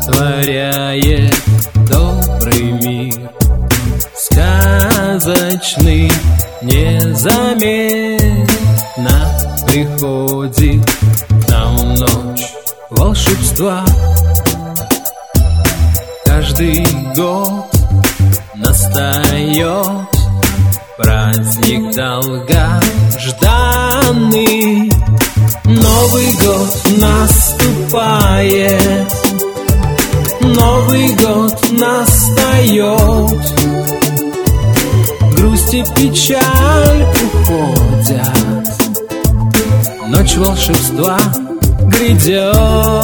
творяет добрый мир. Сказочный незаметно приходит нам ночь волшебства. Каждый год настает праздник долгожданный. Новый год наступает, Новый год настает. Грусть и печаль уходят, ночь волшебства грядет.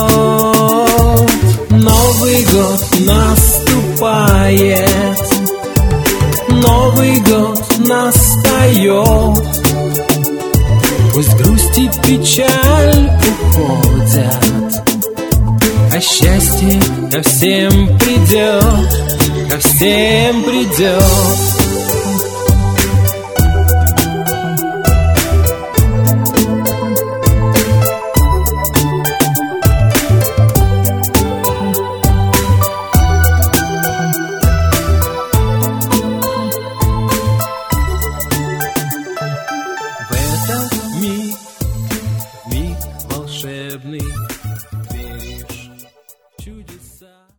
Новый год наступает, Новый год настает. Пусть грусть и печаль уходят, а счастье ко всем придет, ко всем придет. Миг волшебный, веришь в чудеса.